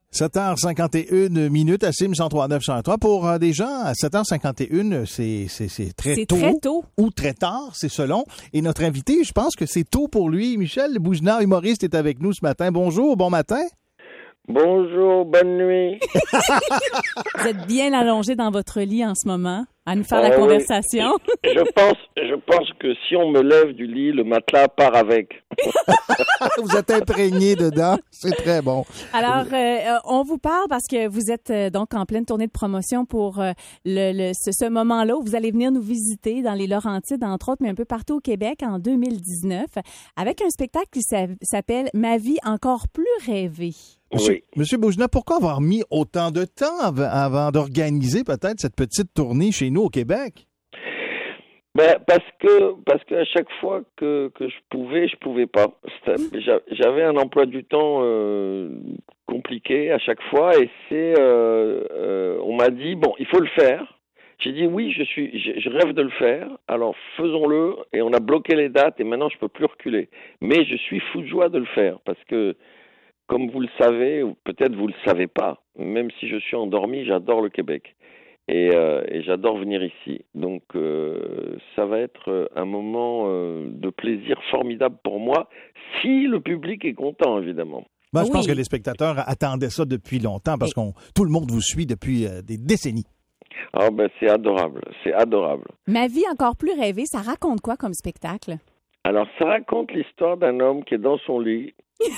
7h51 à Sim 103.9 pour des gens, à 7h51, c'est très tôt. Très tôt. Ou très tard, c'est selon. Et notre invité, je pense que c'est tôt pour lui. Michel Boujna, humoriste, est avec nous ce matin. Bonjour, bon matin. Bonjour, bonne nuit. Vous êtes bien allongé dans votre lit en ce moment, à nous faire la conversation. Oui. Je pense que si on me lève du lit, le matelas part avec. Vous êtes imprégné dedans, c'est très bon. Alors, on vous parle parce que vous êtes donc en pleine tournée de promotion pour ce moment-là où vous allez venir nous visiter dans les Laurentides, entre autres, mais un peu partout au Québec en 2019, avec un spectacle qui s'appelle « Ma vie encore plus rêvée ». Monsieur Boujna, pourquoi avoir mis autant de temps avant d'organiser peut-être cette petite tournée chez nous au Québec? Ben, parce que à chaque fois que je pouvais pas. J'avais un emploi du temps compliqué à chaque fois et on m'a dit bon, il faut le faire. J'ai dit oui, je rêve de le faire. Alors faisons-le et on a bloqué les dates et maintenant je peux plus reculer. Mais je suis fou de joie de le faire parce que comme vous le savez, ou peut-être vous le savez pas, même si je suis endormi, j'adore le Québec. Et j'adore venir ici. Donc, ça va être un moment de plaisir formidable pour moi, si le public est content, évidemment. Ben, je pense que les spectateurs attendaient ça depuis longtemps, parce que tout le monde vous suit depuis des décennies. Ah ben, c'est adorable, c'est adorable. Ma vie encore plus rêvée, ça raconte quoi comme spectacle? Alors, ça raconte l'histoire d'un homme qui est dans son lit.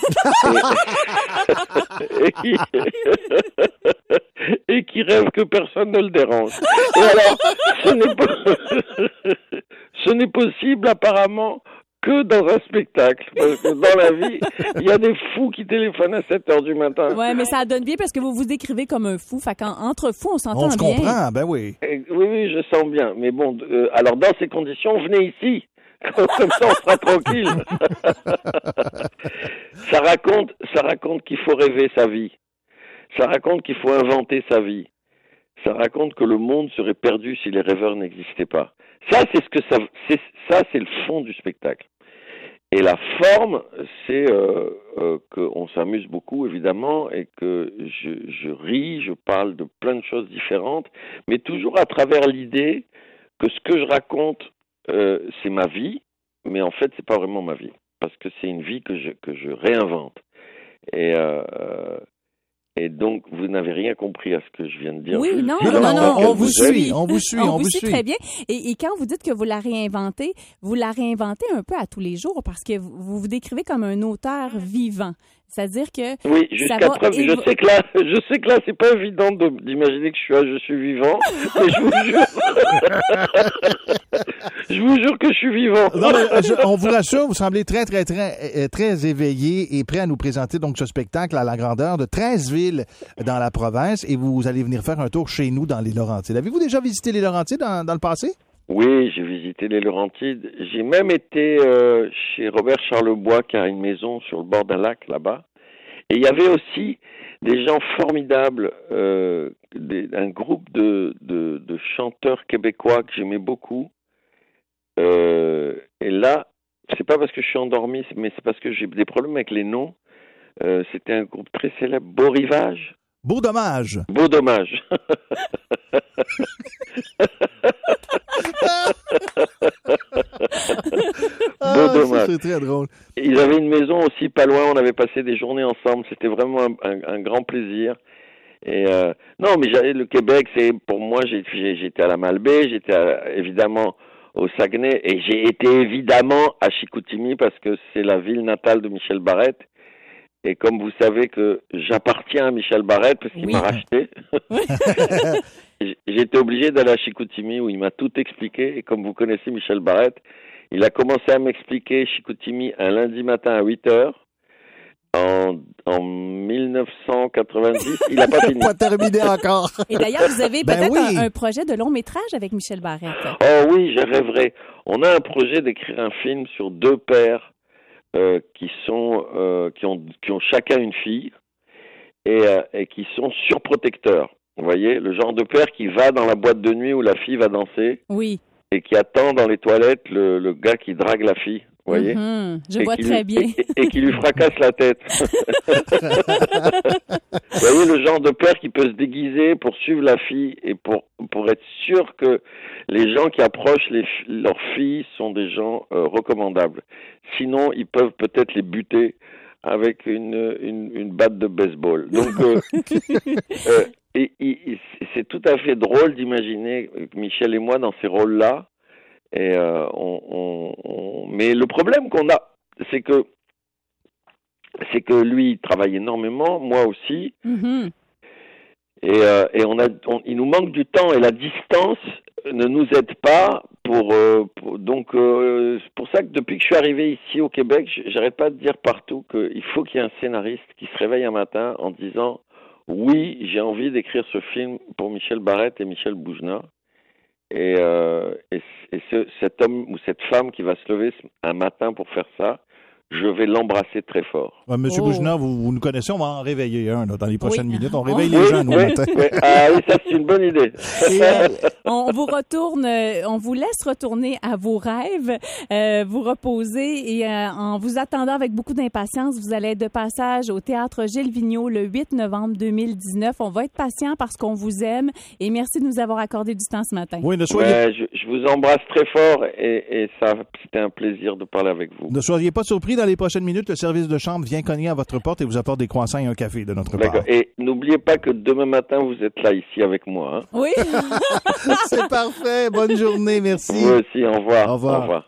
Et qui rêve que personne ne le dérange. Et alors, ce n'est possible apparemment que dans un spectacle. Parce que dans la vie, il y a des fous qui téléphonent à 7 heures du matin. Ouais, mais ça donne bien parce que vous vous décrivez comme un fou. Fait qu'entre fous, on s'entend bien. On se comprend, ben oui. Oui, je sens bien. Mais bon, alors dans ces conditions, venez ici. Comme ça, on sera tranquille. Ça raconte qu'il faut rêver sa vie. Ça raconte qu'il faut inventer sa vie. Ça raconte que le monde serait perdu si les rêveurs n'existaient pas. Ça, c'est le fond du spectacle. Et la forme, c'est qu'on s'amuse beaucoup, évidemment, et que je ris, je parle de plein de choses différentes, mais toujours à travers l'idée que ce que je raconte, c'est ma vie, mais en fait, c'est pas vraiment ma vie, parce que c'est une vie que je réinvente. Et donc, vous n'avez rien compris à ce que je viens de dire. Oui, non, on vous suit. On vous suit très bien. Et quand vous dites que vous la réinventez un peu à tous les jours, parce que vous vous décrivez comme un auteur vivant. C'est-à-dire que oui, jusqu'à preuve. Je sais que là, c'est pas évident d'imaginer que je suis vivant, mais je vous jure que je suis vivant. Non, mais on vous rassure, vous semblez très, très, très, très éveillé et prêt à nous présenter donc ce spectacle à la grandeur de 13 villes dans la province, et vous allez venir faire un tour chez nous dans les Laurentides. Avez-vous déjà visité les Laurentides dans le passé? Oui, j'ai visité les Laurentides. J'ai même été chez Robert Charlebois, qui a une maison sur le bord d'un lac là-bas. Et il y avait aussi des gens formidables, un groupe de chanteurs québécois que j'aimais beaucoup. Et là, c'est pas parce que je suis endormi, mais c'est parce que j'ai des problèmes avec les noms. C'était un groupe très célèbre, Beau Rivage. Beau dommage. Beau dommage. Beau dommage. C'est très drôle. Ils avaient une maison aussi pas loin, on avait passé des journées ensemble, c'était vraiment un grand plaisir. Et non, mais le Québec, c'est pour moi, j'étais à la Malbaie, évidemment au Saguenay, et j'ai été évidemment à Chicoutimi parce que c'est la ville natale de Michel Barrette. Et comme vous savez que j'appartiens à Michel Barrette parce qu'il m'a racheté, j'étais obligé d'aller à Chicoutimi où il m'a tout expliqué. Et comme vous connaissez Michel Barrette, il a commencé à m'expliquer Chicoutimi un lundi matin à 8h. En 1990, il n'a pas fini. Pas terminé encore. Et d'ailleurs, vous avez peut-être un projet de long métrage avec Michel Barrette. Oh oui, je rêverais. On a un projet d'écrire un film sur deux pères qui ont chacun une fille et qui sont surprotecteurs. Vous voyez, le genre de père qui va dans la boîte de nuit où la fille va danser. Oui. Et qui attend dans les toilettes le gars qui drague la fille. Vous voyez? Je vois très bien. Et qui lui fracasse la tête. voyez le genre de père qui peut se déguiser pour suivre la fille et pour être sûr que les gens qui approchent leurs filles sont des gens recommandables. Sinon, ils peuvent peut-être les buter avec une batte de baseball. Donc, c'est tout à fait drôle d'imaginer Michel et moi dans ces rôles-là. Et mais le problème qu'on a, c'est que lui il travaille énormément, moi aussi, et il nous manque du temps et la distance ne nous aide pas donc c'est pour ça que depuis que je suis arrivé ici au Québec, j'arrête pas de dire partout qu'il faut qu'il y ait un scénariste qui se réveille un matin en disant oui, j'ai envie d'écrire ce film pour Michel Barrette et Michel Boujna. Et cet homme ou cette femme qui va se lever un matin pour faire ça, je vais l'embrasser très fort. Ouais, Monsieur Boujna, vous nous connaissez, on va en réveiller un dans les prochaines minutes. On réveille les gens, nous, matin. Ah oui, ça, c'est une bonne idée. On vous laisse retourner à vos rêves, vous reposer et en vous attendant avec beaucoup d'impatience, vous allez être de passage au Théâtre Gilles Vigneault le 8 novembre 2019. On va être patient parce qu'on vous aime et merci de nous avoir accordé du temps ce matin. Oui, ne soyez... je vous embrasse très fort et ça, c'était un plaisir de parler avec vous. Ne soyez pas surpris, dans les prochaines minutes, le service de chambre vient cogner à votre porte et vous apporte des croissants et un café de notre part. Et n'oubliez pas que demain matin, vous êtes là, ici, avec moi. Hein? Oui. C'est parfait. Bonne journée. Merci. Vous aussi. Au revoir. Au revoir. Au revoir.